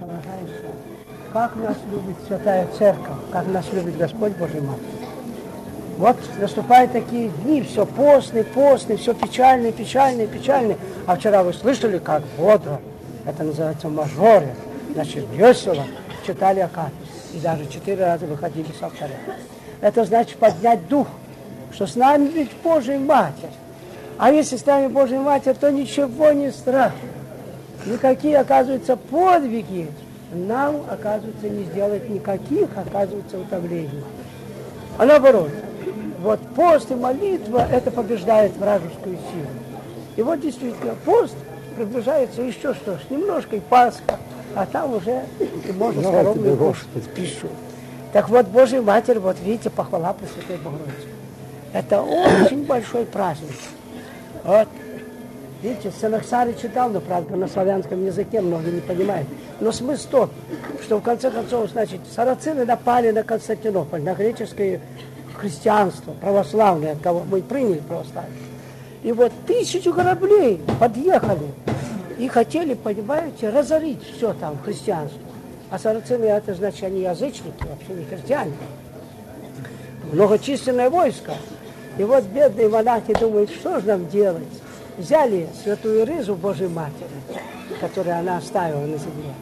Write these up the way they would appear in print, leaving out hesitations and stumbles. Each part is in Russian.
поражаешься, как нас любит Святая Церковь, как нас любит Господь Божий Матерь. Вот наступают такие дни, все постный, все печальный, печальный, печальный. А вчера вы слышали, как бодро, это называется мажоре, значит, весело читали Акафист. И даже 4 раза выходили с алтаря. Это значит поднять дух, что с нами ведь Божья Матерь. А если с нами Божья Матерь, то ничего не страшно. Никакие, оказывается, подвиги нам, оказывается, не сделать никаких, оказывается, утомлений. А наоборот, вот пост и молитва, это побеждает вражескую силу. И вот действительно, пост приближается еще что ж, немножко и Пасха, а там уже и можно скоромную кушать пищу. Так вот, Божья Матерь, вот видите, похвала Пресвятой Богородице. Это очень большой праздник. Вот. Видите, Сенахсарий читал, но, правда, на славянском языке многие не понимают. Но смысл тот, что в конце концов, значит, сарацины напали на Константинополь, на греческое христианство, православное, от кого мы приняли православие. И вот 1000 кораблей подъехали и хотели, понимаете, разорить все там, христианство. А сарацины, это значит, они язычники, вообще не христиане. Многочисленное войско. И вот бедные монахи думают, что же нам делать? Взяли святую ризу Божьей Матери, которую она оставила на земле.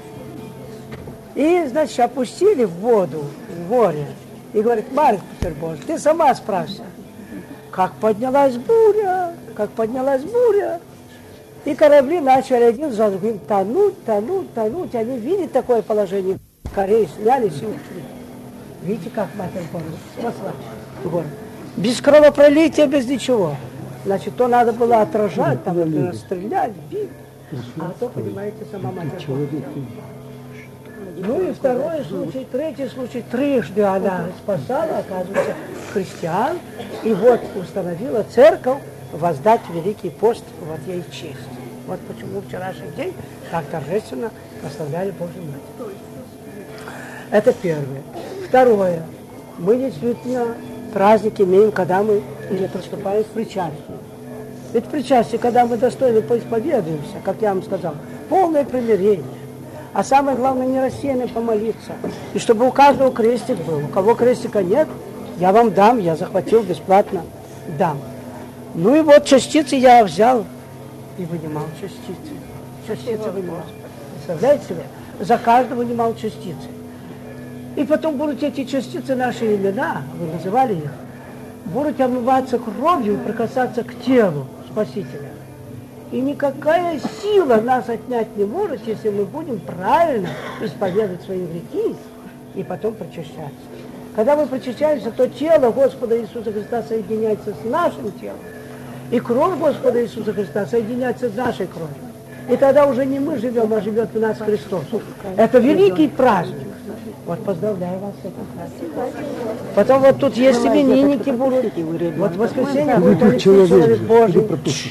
И, значит, опустили в воду, в море. И говорит, Матерь Божия, ты сама справься. Как поднялась буря, как поднялась буря. И корабли начали один за другим тонуть, тонуть, тонуть. Они видят такое положение. Корей снялись и ушли. Видите, как Матерь Божия спасла город. Без кровопролития, без ничего. Значит, то надо было отражать, там, например, стрелять, бить. А то, понимаете, сама Матерь Божия. Ну и второй случай, третий случай, трижды она спасала, оказывается, христиан. И вот установила церковь воздать Великий пост, вот ей честь. Вот почему вчерашний день так торжественно прославляли Божью Матерь. Это первое. Второе. Мы действительно праздник имеем, когда мы или приступаем к причастию. Ведь причастие, когда мы достойно поисповедуемся, как я вам сказал, полное примирение. А самое главное, не рассеянно помолиться. И чтобы у каждого крестик был. У кого крестика нет, я вам дам, я захватил бесплатно, дам. Ну и вот частицы я взял и вынимал частицы. Частицы вынимал. Представляете себе? За каждого вынимал частицы. И потом будут эти частицы, наши имена, вы называли их, будут омываться кровью и прикасаться к телу Спасителя. И никакая сила нас отнять не может, если мы будем правильно исповедовать свои грехи и потом причащаться. Когда мы причащаемся, то тело Господа Иисуса Христа соединяется с нашим телом. И кровь Господа Иисуса Христа соединяется с нашей кровью. И тогда уже не мы живем, а живет в нас Христос. Это великий праздник. Вот поздравляю вас с этим праздником. Потом вот тут есть именинники будут. Вот в воскресенье будет Алексей Человек Божий.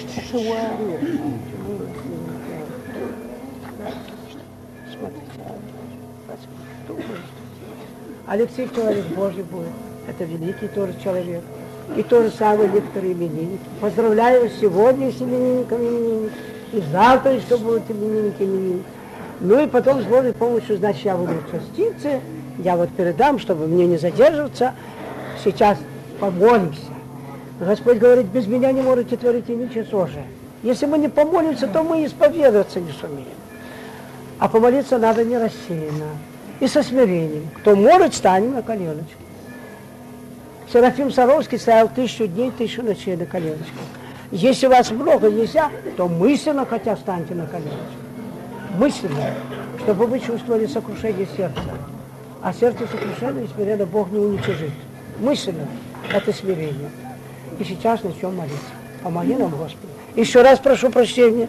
Алексей Человек Божий будет. Это великий тоже человек. И то же самое некоторые именинники. Поздравляю сегодня с именинниками. И завтра еще будут именинники. Ну и потом с Божьей помощью, значит, я буду частицы, я вот передам, чтобы мне не задерживаться. Сейчас помолимся. Господь говорит, без меня не можете творить и ничего же. Если мы не помолимся, то мы исповедоваться не сумеем. А помолиться надо не рассеянно и со смирением. Кто может, станем на коленочку. Серафим Саровский стоял 1000 дней, 1000 ночей на коленочках. Если вас много нельзя, то мысленно хотя встаньте на коленочку. Мысленно, чтобы вы чувствовали сокрушение сердца. А сердце сокрушение и смиренно Бог не уничижит. Мысленно это смирение. И сейчас начнем молиться. Помоги нам, Господи. Еще раз прошу прощения.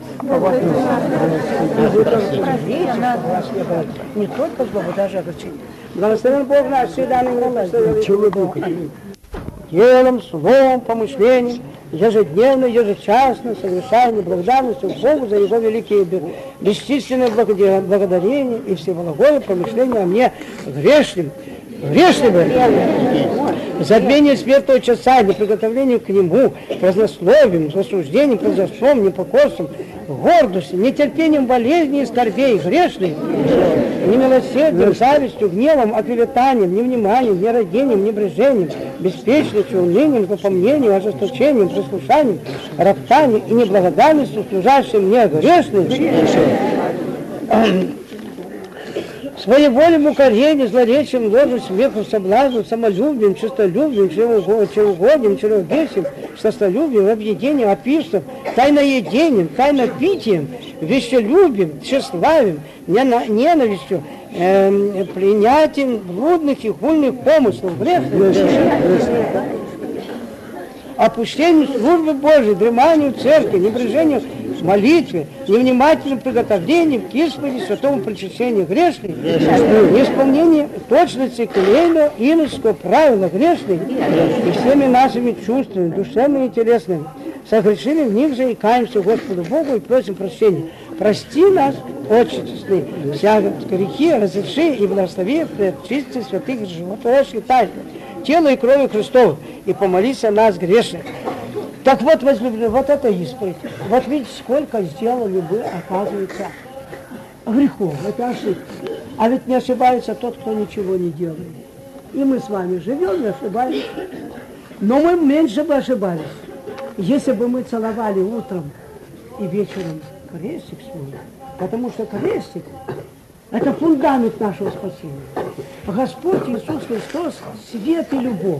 Не только злобу, даже огорчение. Благословен Бог наш, всегда нам делом, словом, помышлением, ежедневно, ежечасно, совершаем благодарностью Богу за Его великие бесчисленные благодарения и всеблагое помышления о мне грешным. Грешны вы? Забвение смертного часа, неприготовление к нему, празднословием, рассуждением, празднеством, непокорством, гордостью, нетерпением болезней и скорбей, грешный, немилосердием, завистью, гневом, оклеветанием, невниманием, нерадением, небрежением, беспечностью, унынием, злопомнением, ожесточением, прислушанием, роптанием и неблагодарностью, служащим мне грешным, своеволием, укорением, злоречием, ложью, смехом, соблазном, самолюбием, честолюбием, чревоугодием, чревовесием, сластолюбием, объедением, описом, тайноедением, тайнопитием, вещелюбием, тщеславием, ненавистью, принятием блудных и хульных помыслов, опущением службы Божией, дреманием церкви, небрежением молитве, невнимательным приготовлением к исповеди, святому причащению грешных, неисполнение точности клейного иноческого правила грешных и всеми нашими чувствами, душевными и телесными, согрешили в них же и каемся Господу Богу и просим прощения. Прости нас, Отче честный, всякие грехи, разреши и благослови в чистых святых животворящих тайнах, тело и крови Христова, и помолись о нас грешных. Так вот, возлюбленные, вот это исповедь. Вот видите, сколько сделали вы, оказывается, грехов, это ошибки. А ведь не ошибается тот, кто ничего не делает. И мы с вами живем и ошибаемся. Но мы меньше бы ошибались, если бы мы целовали утром и вечером крестик свой. Потому что крестик – это фундамент нашего спасения. Господь Иисус Христос – свет и любовь.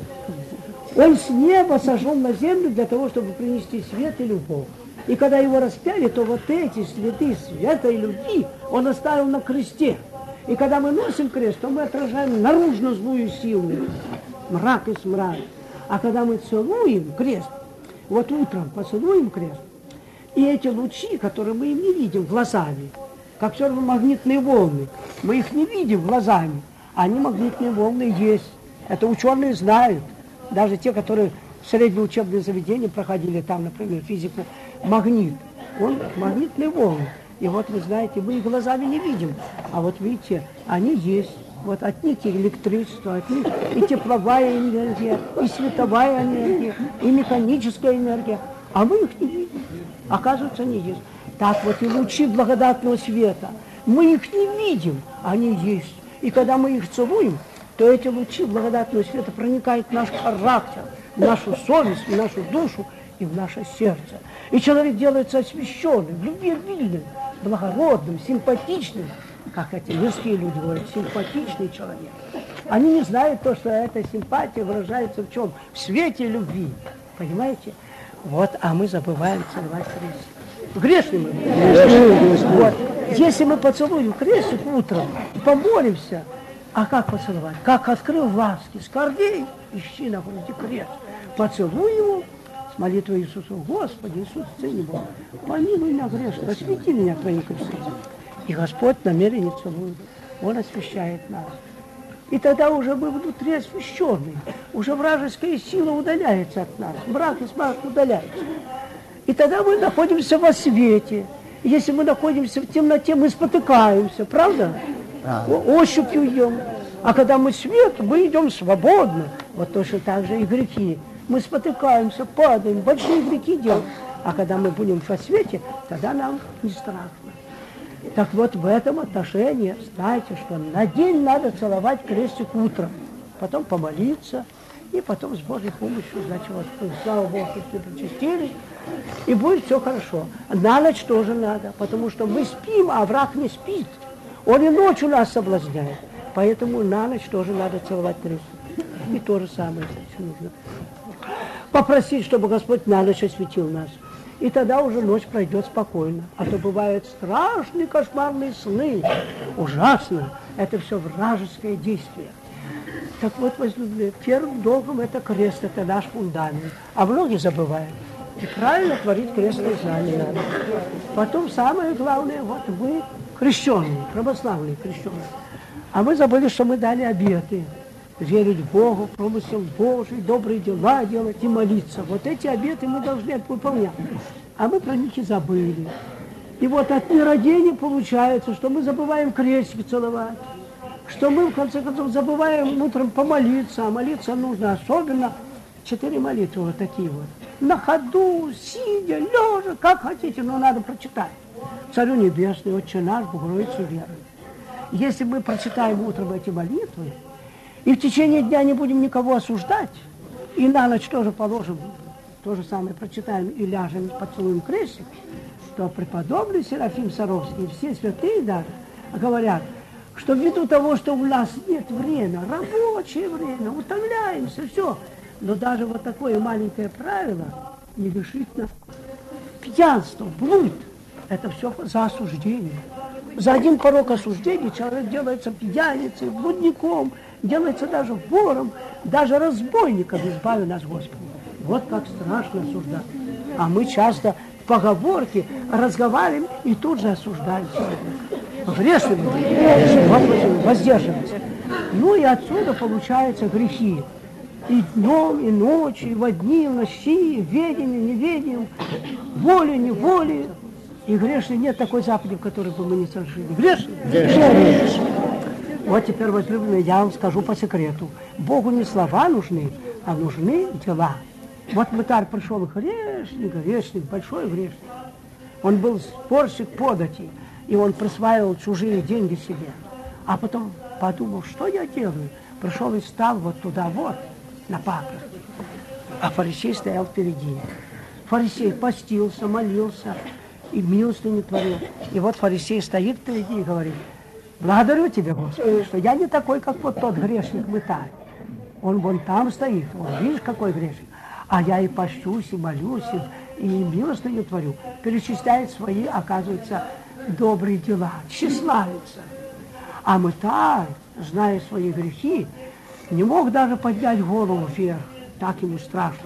Он с неба сошел на землю для того, чтобы принести свет и любовь. И когда его распяли, то вот эти следы света и любви он оставил на кресте. И когда мы носим крест, то мы отражаем наружно злую силу, мрак и смрад. А когда мы целуем крест, вот утром поцелуем крест, и эти лучи, которые мы им не видим глазами, как все равно магнитные волны, мы их не видим глазами, а они магнитные волны есть. Это ученые знают. Даже те, которые в среднее учебное заведение проходили, там, например, физику, магнит, он магнитные волны. И вот вы знаете, мы их глазами не видим, а вот видите, они есть. Вот от них и электричество, от них и тепловая энергия, и световая энергия, и механическая энергия, а мы их не видим. Оказывается, они есть. Так вот и лучи благодатного света, мы их не видим, они есть. И когда мы их целуем, то эти лучи благодатного света проникают в наш характер, в нашу совесть, в нашу душу и в наше сердце. И человек делается освященным, любвеобильным, благородным, симпатичным, как эти мирские люди говорят, симпатичный человек. Они не знают то, что эта симпатия выражается в чем? В свете любви. Понимаете? Вот, а мы забываем целовать крестик. Грешны мы. Вот. Если мы поцелуем крестик утром, помолимся, а как поцеловать? Как открыл ласки, скорбей, ищи на груди крест. Поцелуй его с молитвой Иисусу. Господи, Иисус, Сын Бог, помилуй меня грешно, освети меня Твоим крестом. И Господь намеренно целует. Он освящает нас. И тогда уже мы внутри освященные. Уже вражеская сила удаляется от нас. Мрак и смрак удаляется. И тогда мы находимся во свете. Если мы находимся в темноте, мы спотыкаемся, правда? Ощупью идем. А когда мы свет, мы идем свободно. Вот точно так же и грехи. Мы спотыкаемся, падаем, большие грехи делаем. А когда мы будем во свете, тогда нам не страшно. Так вот в этом отношении знаете, что на день надо целовать крестик утром, потом помолиться, и потом с Божьей помощью, значит, вот, слава Богу, что причастились, и будет все хорошо. На ночь тоже надо, потому что мы спим, а враг не спит. Он и ночью нас соблазняет. Поэтому на ночь тоже надо целовать крестик. И то же самое, значит, нужно попросить, чтобы Господь на ночь осветил нас. И тогда уже ночь пройдет спокойно. А то бывают страшные кошмарные сны. Ужасно. Это все вражеское действие. Так вот, возлюбленные, первым долгом это крест, это наш фундамент. А многие забывают. И правильно творить крестное знание надо. Потом самое главное, вот мы крещенные, православные крещенные. А мы забыли, что мы дали обеты. Верить в Богу, промысел Божий, добрые дела делать и молиться. Вот эти обеты мы должны выполнять. А мы про них и забыли. И вот от нерадения получается, что мы забываем крестик целовать, что мы, в конце концов, забываем утром помолиться, а молиться нужно особенно 4 молитвы вот такие вот. На ходу, сидя, лежа, как хотите, но надо прочитать. Царю Небесный, Отче наш, Богородицу веруй. Если мы прочитаем утром эти молитвы, и в течение дня не будем никого осуждать, и на ночь тоже положим, то же самое прочитаем и ляжем, поцелуем крестик, то преподобный Серафим Саровский, все святые даже, говорят, что ввиду того, что у нас нет времени, рабочее время, утомляемся, все, но даже вот такое маленькое правило не лишит нас пьянства, блуд, это все за осуждение. За один порог осуждения человек делается пьяницей, блудником, делается даже вором, даже разбойником, избави нас Господи. Вот как страшно осуждать. А мы часто в поговорке разговариваем и тут же осуждаем человека. Грешны мы, воздерживаемся. Ну и отсюда получаются грехи. И днем, и ночью, и во дни, и в ночи, ведением, неведением, волей, неволей. И грешный нет такой заповеди, в которой бы мы не совершили. Грешный? Грешный. Вот теперь, возлюбленные, я вам скажу по секрету. Богу не слова нужны, а нужны дела. Вот мытарь пришел грешник, большой грешник. Он был спорщик подати, и он присваивал чужие деньги себе. А потом подумал, что я делаю? Пришел и встал вот туда, вот, на паперти. А фарисей стоял впереди. Фарисей постился, молился и милостыню творил. И вот фарисей стоит впереди и говорит: благодарю тебя, Господи, что я не такой, как вот тот грешник мытарь. Он вон там стоит, он, видишь, какой грешник. А я и пощусь, и молюсь, и милостыню творю. Перечисляет свои, оказывается, добрые дела, тщеславится. А мытарь, зная свои грехи, не мог даже поднять голову вверх, так ему страшно.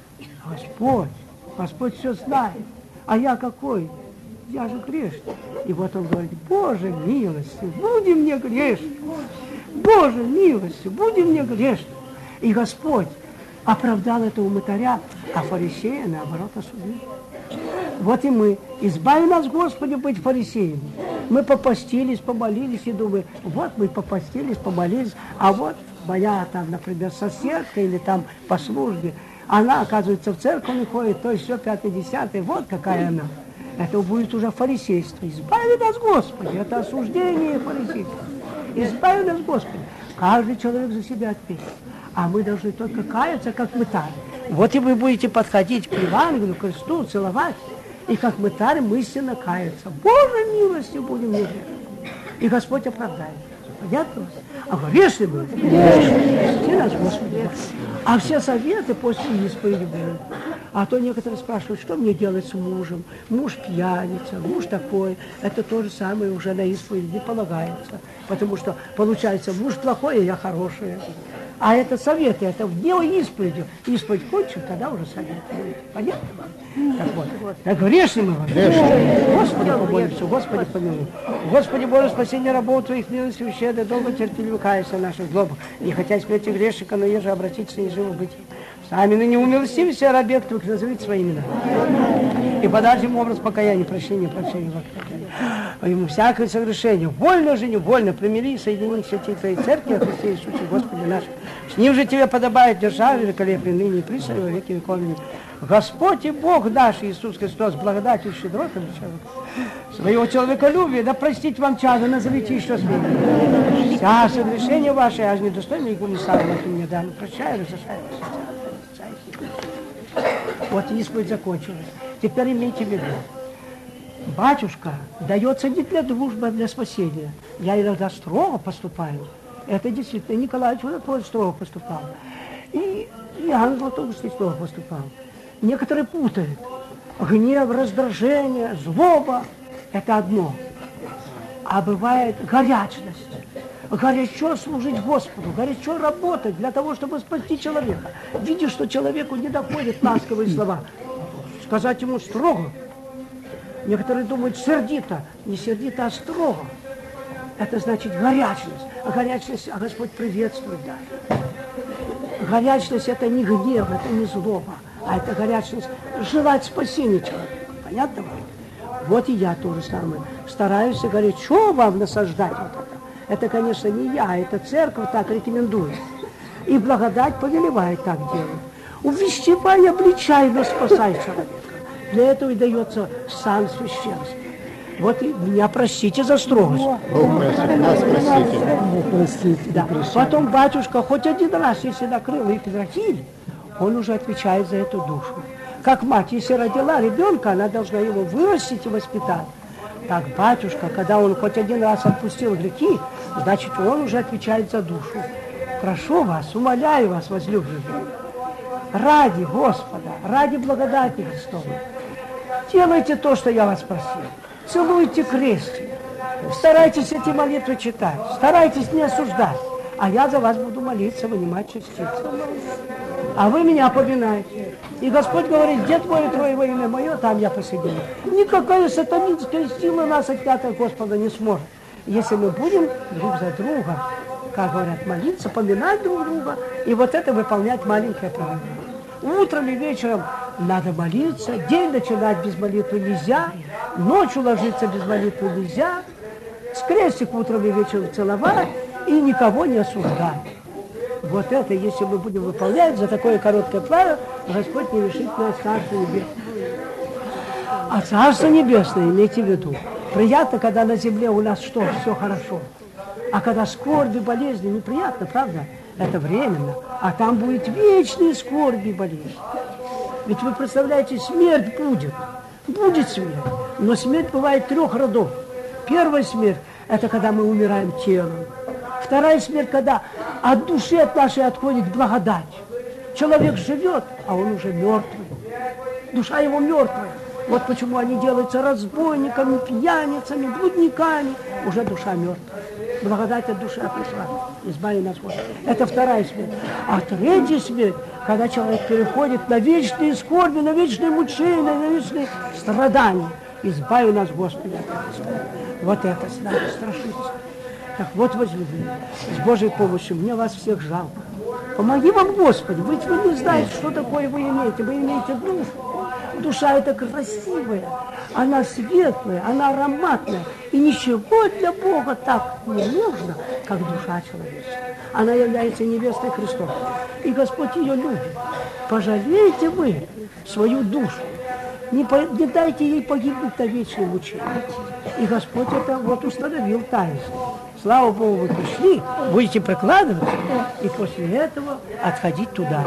Господь все знает, а я какой? Я же грешник. И вот он говорит: Боже милостью, буди мне грешным. Боже милостью, буди мне грешным. И Господь оправдал этого мытаря, а фарисея, наоборот, осудил. Вот и мы. Избави нас, Господи, быть фарисеями. Мы попостились, помолились и думаем, вот мы попостились, помолились, а вот моя там, например, соседка или там по службе, она, оказывается, в церковь не ходит, то есть все 5-10, вот какая она. Это будет уже фарисейство. Избави нас, Господи, это осуждение фарисейства. Избави нас, Господи. Каждый человек за себя ответит. А мы должны только каяться, как мытарь. Вот и вы будете подходить к Евангелию, к кресту, целовать, и как мытарь мысленно каяться. Боже милостью будем мне грешны. И Господь оправдает. Понятно? А грешны мы? Прости нас, Господи. А все советы после исповеди будут. А то некоторые спрашивают, что мне делать с мужем? Муж пьяница, муж такой. Это то же самое уже на исповеди не полагается. Потому что получается, муж плохой, а я хорошая. А это советы, это вне исповеди. Исповедь кончим, тогда уже совет. Понятно? Так вот. Так грешны мы. Господи, помолимся, Господи, помилуй. Господи, Боже, спасение рабов Твоих, милостью, щедро, долго терпеливо каясь о наших злобах. Не хотя смерти грешника, но еже обратиться и живо быть. Сами ныне умилостивься, рабе Твоих, назовите свои имена. И подашь ему образ покаяния, прощения, ему всякое согрешение, вольно же, невольно, примири, соедини святей Твоей Церкви, о Христе Иисусе, Господи наш. С ним же Тебе подобает держава великолепной ныне и присно во веки веков. Господь и Бог наш Иисус Христос, благодатью и щедротами своего человеколюбия, да простить вам чадо, назовите еще смелее. Вся согрешение ваше, аж недостойно игуми сам, ты мне дан, прощай, разрешай вас. Вот исповедь закончилась. Теперь имейте в виду. Батюшка дается не для дружбы, а для спасения. Я иногда строго поступаю. Это действительно Николай Чудотворец строго поступал. И Иоанн Златоустый строго поступал. Некоторые путают. Гнев, раздражение, злоба – это одно. А бывает горячность. Горячо служить Господу, горячо работать для того, чтобы спасти человека. Видишь, что человеку не доходят ласковые слова. Сказать ему строго. Некоторые думают сердито. Не сердито, а строго. Это значит горячность. А горячность, а Господь приветствует даже. Горячность – это не гнев, это не злоба, а это горячность желать спасения человека. Понятно вам? Вот и я то же самое. Стараюсь горячо вам насаждать вот это. Это, конечно, не я, это церковь так рекомендует. И благодать повелевает так делать. Увещевай, обличай, но спасай человека. Для этого и дается сан священства. Вот и меня простите за строгость. Нас простите. Да. Потом батюшка хоть один раз, если накрыл и прекратили, он уже отвечает за эту душу. Как мать, если родила ребенка, она должна его вырастить и воспитать. Так батюшка, когда он хоть один раз отпустил грехи, значит, он уже отвечает за душу. Прошу вас, умоляю вас, возлюбленные, ради Господа, ради благодати Христовой, делайте то, что я вас просил. Целуйте крестик, старайтесь эти молитвы читать, старайтесь не осуждать. А я за вас буду молиться, вынимать частицы. А вы меня поминаете. И Господь говорит, где твое имя мое, там я посидел. Никакая сатанинская сила нас отнять от Господа не сможет. Если мы будем друг за друга, как говорят, молиться, поминать друг друга, и вот это выполнять маленькое правило. Утром и вечером надо молиться, день начинать без молитвы нельзя, ночью ложиться без молитвы нельзя, с крестик утром и вечером целовать и никого не осуждать. Вот это, если мы будем выполнять за такое короткое правило, Господь не лишит нас Царства Небесного. А Царство Небесное, имейте в виду, приятно, когда на земле у нас что, все хорошо. А когда скорби, болезни, неприятно, правда? Это временно. А там будет вечные скорби и болезни. Ведь вы представляете, смерть будет. Будет смерть. Но смерть бывает 3 родов. Первая смерть – это когда мы умираем телом. Вторая смерть, когда от души от нашей отходит благодать. Человек живет, а он уже мертвый. Душа его мертвая. Вот почему они делаются разбойниками, пьяницами, блудниками. Уже душа мертвая. Благодать от души пришла. Избави нас, Господи. Это вторая смерть. А третья смерть, когда человек переходит на вечные скорби, на вечные мучения, на вечные страдания. Избави нас, Господи, от этой смерти. Вот это надо страшиться. Так вот, возлюбленные, с Божьей помощью мне вас всех жалко. Помоги вам, Господи, ведь вы не знаете, что такое вы имеете душу. Душа это красивая, она светлая, она ароматная. И ничего для Бога так не нужно, как душа человеческая. Она является невестой Христова. И Господь ее любит. Пожалейте вы свою душу. Не дайте ей погибнуть на вечное мучение. И Господь это вот установил таинство. Слава Богу, вы пришли, будете прикладываться, и после этого отходить туда.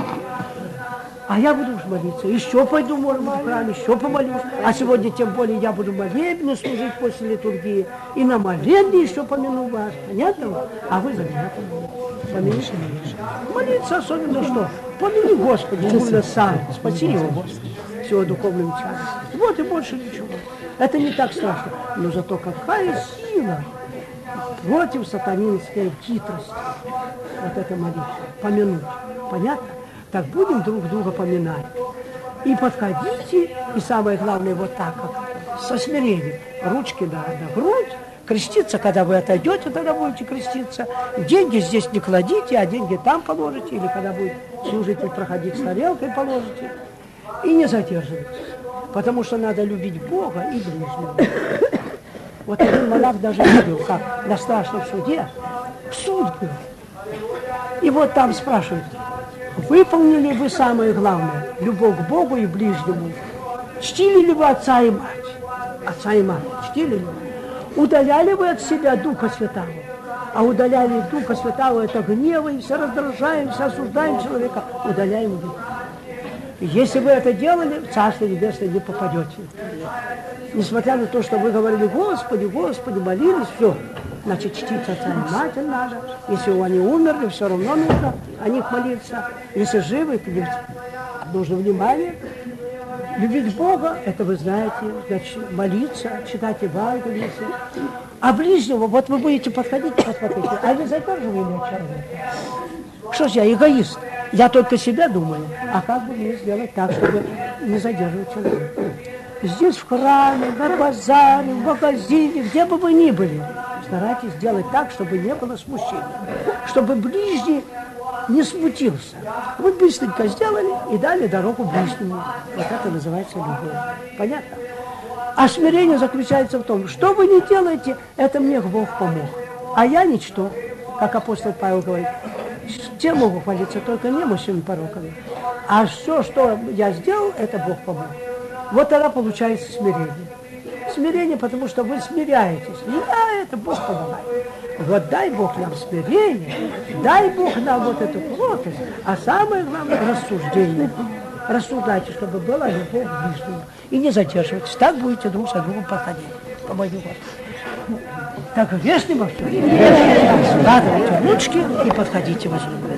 А я буду уж молиться. Еще пойду, может быть, в храм, еще помолюсь. А сегодня, тем более, я буду молебны служить после литургии. И на молебне еще помяну вас. Понятно? А вы за меня помяните. Молиться особенно что? Помяни Господи, Гуля сам. Спаси его, Господи, с его духовным чадом. Вот и больше ничего. Это не так страшно. Но зато какая сила против сатанинской хитрости. Вот это молитва. Помянуть. Понятно? Так будем друг друга поминать. И подходите, и самое главное, вот так, как со смирением. Ручки на грудь, креститься, когда вы отойдете, тогда будете креститься. Деньги здесь не кладите, а деньги там положите, или когда будет служитель проходить с тарелкой, положите. И не задерживайтесь, потому что надо любить Бога и ближнего. Вот один монах даже видел, как на страшном суде суд был. И вот там спрашивают, выполнили вы самое главное, любовь к Богу и ближнему? Чтили ли вы отца и мать? Отца и мать, чтили ли вы? Удаляли вы от себя Духа Святого? А удаляли Духа Святого, это гневаемся, раздражаемся, осуждаем человека, удаляем Духа. Если вы это делали, в Царство Небесное не попадете. Несмотря на то, что вы говорили, Господи, Господи, молились, все. Значит, чтить отца и мать надо. Если они умерли, все равно нужно о них молиться. Если живы, то нужно внимание. Любить Бога, это вы знаете, значит, молиться, читать Евангелие. А ближнего, вот вы будете подходить и посмотрите, а не задерживаете человека. Что ж я, эгоист? Я только себя думаю. А как бы мне сделать так, чтобы не задерживать человека? Здесь в храме, на базаре, в магазине, где бы вы ни были, старайтесь сделать так, чтобы не было смущения. Чтобы ближний не смутился. Вы быстренько сделали и дали дорогу ближнему. Вот это называется любовь. Понятно? А смирение заключается в том, что вы не делаете, это мне Бог помог. А я ничто, как апостол Павел говорит. Чем могу хвалиться? Только немощными пороками. А все, что я сделал, это Бог помог. Вот тогда получается смирение. Смирение, потому что вы смиряетесь. Не я, это Бог помогает. Вот дай Бог нам смирение, дай Бог нам вот эту кротость, а самое главное рассуждение. Рассуждайте, чтобы была любовь к ближнему. И не задерживайтесь. Так будете друг за другом подходить. Помоги Господу. Так вешни во всем. Складывайте ручки и подходите возлюбленные.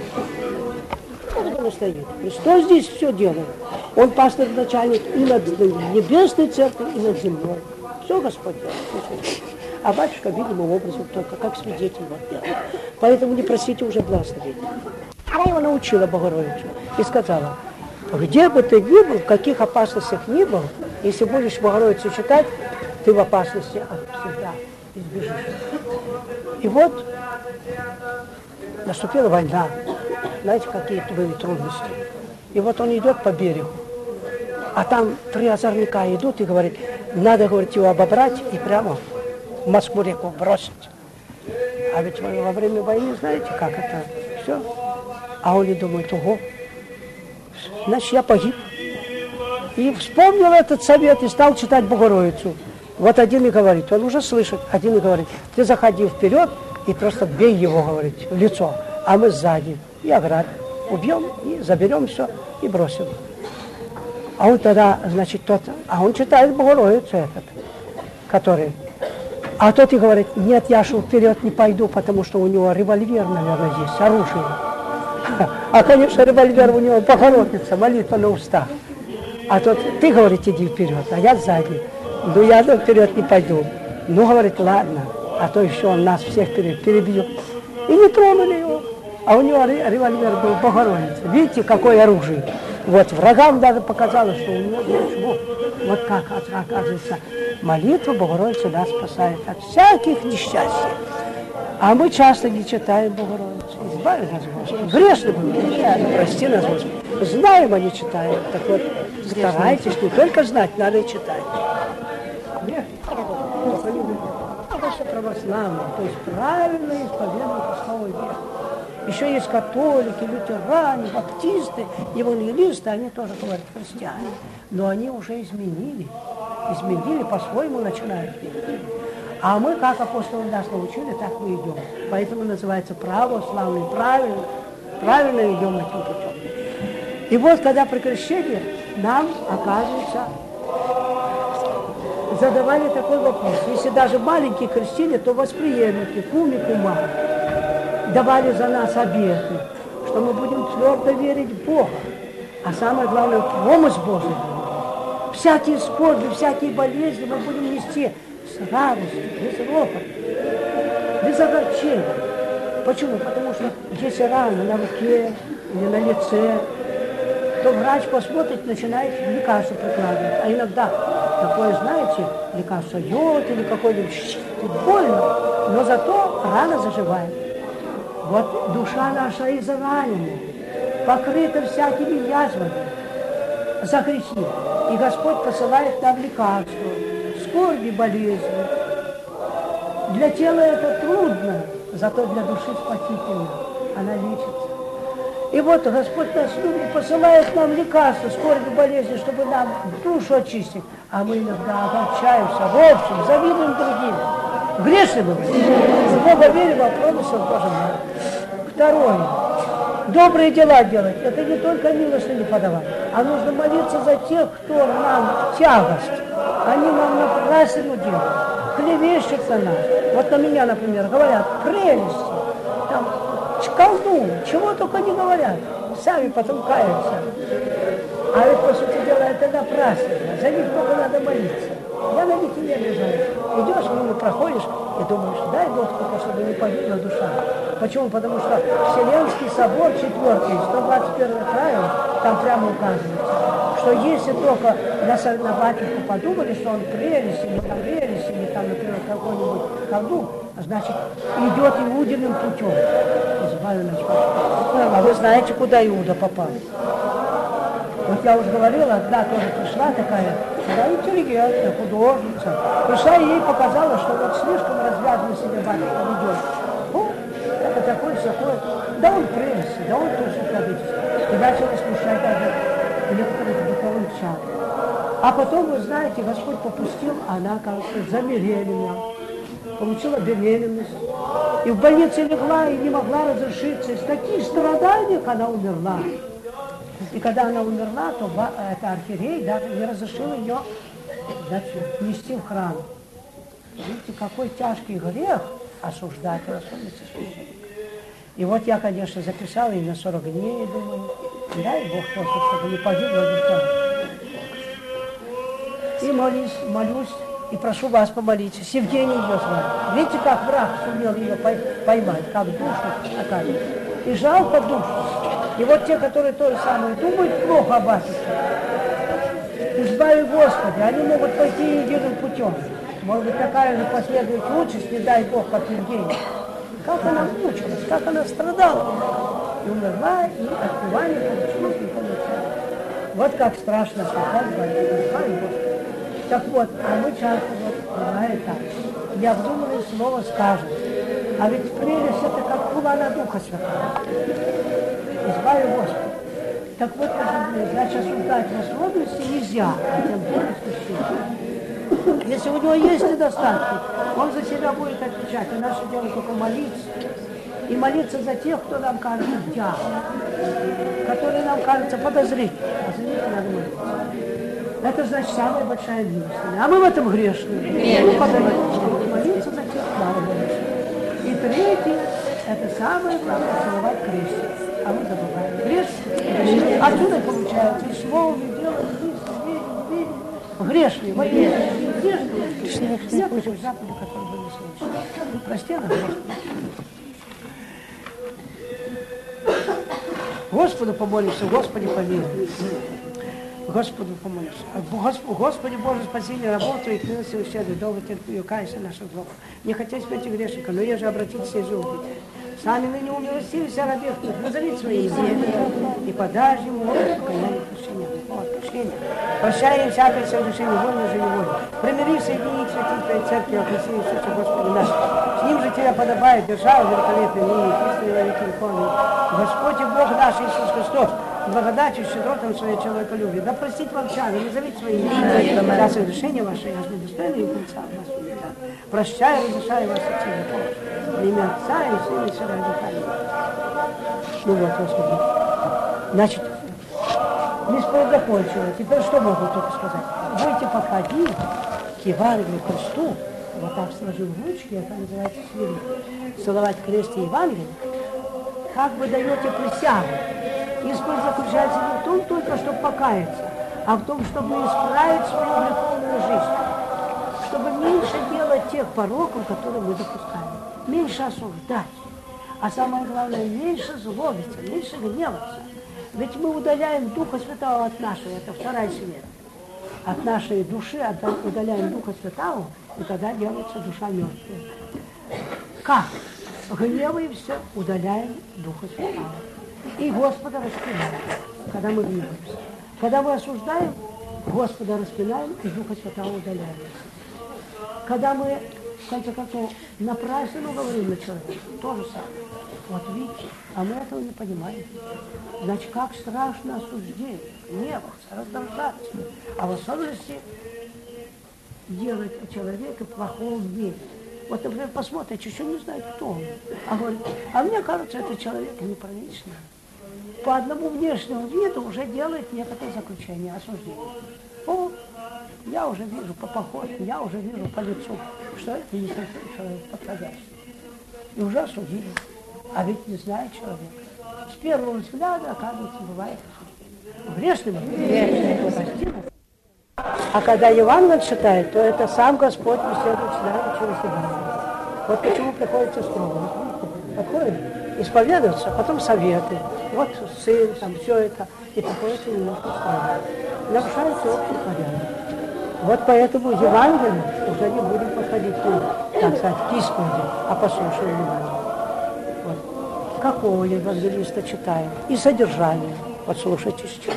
Вот он стоит. Христос здесь все делает. Он пастырь начальник и над небесной церковью, и над землей. Все Господь делает. А батюшка видимым образом только как свидетель вот делает. Поэтому не просите уже благословения. Она его научила Богородицу и сказала: где бы ты ни был, в каких опасностях ни был, если будешь Богородицу читать, ты в опасности от себя избежишь. И вот наступила война. Знаете, какие были трудности. И вот он идет по берегу, а там 3 озорника идут и говорят: надо, говорит, его обобрать и прямо в Москву-реку бросить. А ведь во время войны, знаете, как это все. А он и думает: ого, значит, я погиб. И вспомнил этот совет и стал читать Богородицу. Вот один и говорит, он уже слышит, один и говорит: ты заходи вперед и просто бей его, говорит, в лицо, а мы сзади. И ограбим, убьем, и заберем все, и бросим. А он тогда, значит, он читает Богородицу этот, который. А тот и говорит: нет, я вперед не пойду, потому что у него револьвер, наверное, есть, оружие. А, конечно, револьвер у него Богородица, молитва на устах. А тот: ты, говорит, иди вперед, а я сзади. Ну, я вперед не пойду. Ну, говорит, ладно, а то еще он нас всех перебьет. И не тронули его. А у него револьвер был Богородица. Видите, какое оружие. Вот врагам даже показалось, что у него есть вот как, оказывается, молитва Богородицы нас спасает от всяких несчастий. А мы часто не читаем Богородицу. Избави нас, Господи. Грешны мы, прости нас, Господи. Знаем, а не читаем. Так вот, старайтесь не только знать, надо и читать. Нет, это все православное, то есть правильно исповедуют Христовую веру. Еще есть католики, лютеране, баптисты, евангелисты, они тоже говорят христиане. Но они уже изменили, по-своему начинают верить. А мы, как апостолы нас научили, так мы идем. Поэтому называется православный, правильно идем этим путем. И вот, когда при крещении нам, оказывается, задавали такой вопрос. Если даже маленькие крестили, то восприемники, куми, кума, давали за нас обеты, что мы будем твердо верить в Бога. А самое главное, помощь Божия. Всякие скорби, всякие болезни мы будем нести с радостью, без ропота, без огорчения. Почему? Потому что если рана на руке или на лице, то врач посмотрит, начинает лекарство прикладывать. А иногда такое, знаете, лекарство йод или какой-нибудь, больно, но зато рана заживает. Вот душа наша изранена, покрыта всякими язвами за грехи. И Господь посылает нам лекарства, скорби, болезни. Для тела это трудно, зато для души спасительно. Она лечится. И вот Господь нас любит, посылает нам лекарства, скорби, болезни, чтобы нам душу очистить. А мы иногда огорчаемся, в общем, завидуем другим. Грешны мы. В Бога верим, а промысел тоже нет. Второе. Добрые дела делать. Это не только милостыню подавать, а нужно молиться за тех, кто нам тягость. Они нам напраслину делают. Клевещут на нас. Вот на меня, например, говорят: прелести, там, колдун, чего только не говорят. Сами потом каются. А ведь, по сути дела, это напрасленно. За них только надо молиться. Я на них не знаю. Идешь, мимо проходишь и думаешь: дай Господи, чтобы не погибла душа. Почему? Потому что Вселенский собор 4, 121 правило, там прямо указывается, что если только на батюшку подумали, что он прелесть, или там, например, какой-нибудь колдун, значит, идет иудиным путем. А вы знаете, куда Иуда попал? Вот я уже говорила, одна тоже пришла такая, она интеллигентная, художница. Пришла и ей показала, что вот слишком развязанно себя батюшка ведет. это такой, такой. Да он прелесть, да он точно кадычный. И начал смущать даже некоторых духовных чад. А потом, вы знаете, Господь попустил, она, кажется, забеременела. Получила беременность. И в больнице легла и не могла разрешиться. Из таких страданий она умерла. И когда она умерла, то это архиерей даже не разрешил ее нести в храм. Видите, какой тяжкий грех осуждать, в особенности священника. И вот я, конечно, записала и на 40 дней, думаю, дай Бог только, чтобы не погибла душа. И молюсь, и прошу вас помолиться. Евгений ее звали. Видите, как враг сумел ее поймать, как душу оказывает. И жалко душу. И вот те, которые то же самое думают плохо об батюшке, избави Господи, они могут пойти единым путем. Может быть, такая же последует участь, не дай Бог, как Евгений. Как она мучилась, как она страдала. И умерла, и отпевание получилось не получилось. Вот как страшно слыхать, избави Господи. Так вот, а мы часто вот, бывает так, необдуманное слово скажем. А ведь прелесть это как кулана Духа Святого. Избави Господи. Так вот, значит, осуждать в условности нельзя, тем более священника. Если у него есть недостатки, он за себя будет отвечать. И наше дело только молиться. И молиться за тех, кто нам кажется дьяволом, которые нам кажутся подозрительными. Подозрительно надо молиться. Это значит самая большая милость. А мы в этом грешны. Молиться за тех, кто надо молиться. И третье, это самое главное, целовать крестик. А мы забываем. Грешны. Отсюда получается и слово, и дело, и видим. Грешные, во имя грешные. Нет уже заповеди, которые были слышны. Прости нас, Господи. Господу помолимся, Господи помилуй. Господу помолимся. Господи Боже, спасение, работу и милости ущербия, долго терпи и кайся наших злов. Не хотя смерти грешника, но я же обратиться и живу. Сами ныне умилостивись о рабе, назови свои имена и подашь ему покаяние прощения. Прощение. Прощай им всякое совершение, вольно же невольно. Примири, соедини святых Твоей церкви, окреси и сердце Господи наш. С ним же Тебя подобает держава великолепной ныне, чистой во веки веков. Господь и Бог наш Иисус Христос, благодатью, щедротом своей человеколюбия, да простит вам чаны, назовите свои имена, да совершение ваше, я же недостойный и конца вас увидят. Прощай, разрешай вас от Тебя, во имя Отца и Сына и Святого Духа. Ну вот, Господи. Значит, исповедь закончила. Теперь что могу только сказать? Будете подходить к Евангелию Христу, вот так сложил ручки, это называется свирить, целовать крест и Евангелие, как бы даете присягу. Исповедь заключается не в том только, чтобы покаяться, а в том, чтобы исправить свою греховную жизнь, чтобы меньше делать тех пороков, которые мы допускаем, меньше осуждать, а самое главное, меньше злобиться, меньше гневаться. Ведь мы удаляем Духа Святого от нашей, это вторая смерть, от нашей души удаляем Духа Святого, и тогда делается душа мертвая. Как? Гневаемся, удаляем Духа Святого. И Господа распинаем, когда мы гневаемся. Когда мы осуждаем, Господа распинаем, и Духа Святого удаляем. Когда мы, в конце концов, напрасно говорим на человека, то же самое. Вот видите, а мы этого не понимаем. Значит, как страшно осуждение, гневаться, раздражаться, а в особенности делать человека плохого в мире. Вот, например, посмотрите, еще не знает, кто он. А говорит, а мне кажется, это человек неприличный. По одному внешнему виду уже делает некоторые заключения, осуждения. О, я уже вижу по походке, я уже вижу по лицу, что это не такой человек подходящий. И уже осудили. А ведь не знает человека. С первого взгляда, оказывается, бывает осуждение. Грешным. А когда Евангелие читает, то это сам Господь беседует с нами через Евангелие. Вот почему приходится строго. Подходит, исповедуется, потом советы. Вот сын, там все это. И приходится немножко строго. Нарушается общий порядок. Вот поэтому Евангелие уже не будем подходить к, так сказать, к исповеди, а послушаем Евангелие. Вот. Какого евангелиста читаем? И содержание. Вот слушайте сейчас.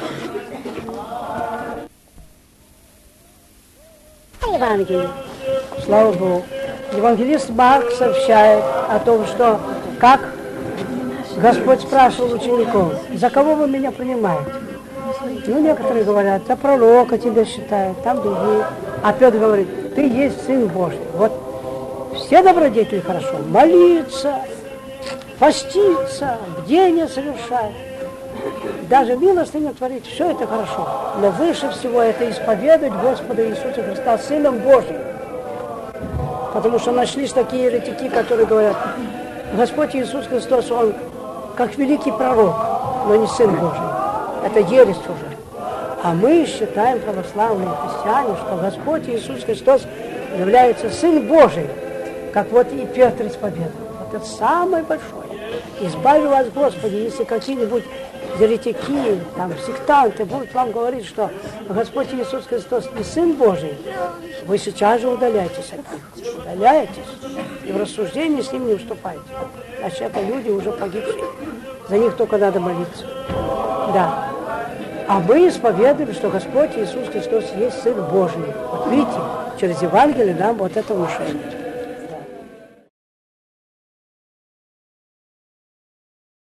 Евангелие. Слава Богу. Евангелист Марк сообщает о том, что как Господь спрашивал учеников, за кого вы меня принимаете? Ну, некоторые говорят, за пророка тебя считают, там другие. А Петр говорит, ты есть Сын Божий. Вот все добродетели хорошо. Молиться, поститься, бдение совершать. Даже милостыню творить, все это хорошо. Но выше всего это исповедать Господа Иисуса Христа Сыном Божьим. Потому что нашлись такие еретики, которые говорят, Господь Иисус Христос, Он как великий пророк, но не Сын Божий. Это ересь уже. А мы считаем, православные христиане, что Господь Иисус Христос является Сын Божий, как вот и Петр исповедовал. Вот это самое большое. Избави вас, Господи, если какие-нибудь еретики, там, сектанты будут вам говорить, что Господь Иисус Христос не Сын Божий, вы сейчас же удаляйтесь от них. Удаляйтесь. И в рассуждении с ним не уступайте. Значит, это люди уже погибшие. За них только надо молиться. Да. А мы исповедуем, что Господь Иисус Христос есть Сын Божий. Вот видите, через Евангелие нам вот это внушение.